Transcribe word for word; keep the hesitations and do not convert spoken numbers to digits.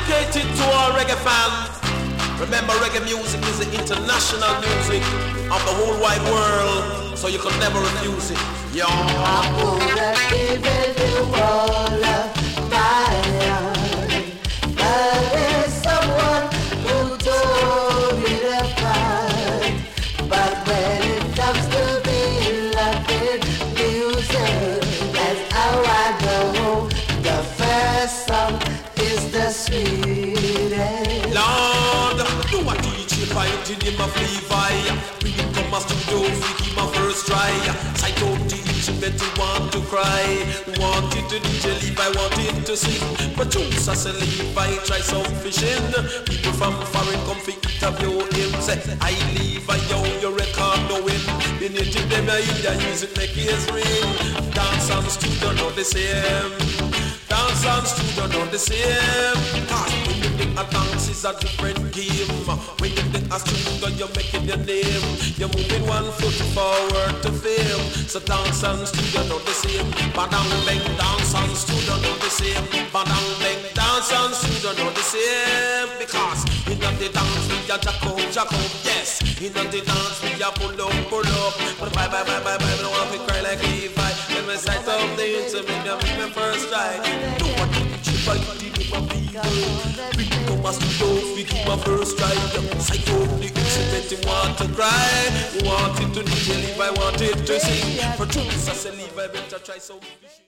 dedicated to all reggae fans. Remember, reggae music is the international music of the whole wide world, so you could never refuse it. Yo. I would have given you all of my but there's someone who told me to fight. But when it comes to being loving music, that's how I know the first song is the sweetest. Lord, do I teach you fight in him of Levi? Bring him come a studio, freak him a first try. Psycho teach him that you want to cry. Wanted to D J Levi, wanted to sing. Producer say Levi, try some fishing. People from foreign come fi interview him. Say, I Levi, yo, your record knowing. The native them a hear music make his ring. Dance and studio not the same. Dance and studio not the same. Cause when you think a dance is a different game. When you think a studio you're making your name. You're moving one foot forward to fame. So dance and studio not the same. Badang bang, dance and studio not the same. Badang bang, dance and studio not the same. Because in the dance we a jack out, jack out, yes. In the dance we a pull up, pull up. But bye bye bye bye bye, I don't want to cry like Levi. Let me sight up the intimate, make me first try. Do what you fight, you do my people. We come as to go, we keep my first try. Psycho, the instrument, you want to cry. You wanted to D J Levi, wanted to sing. Producer say Levi, better try some fishing.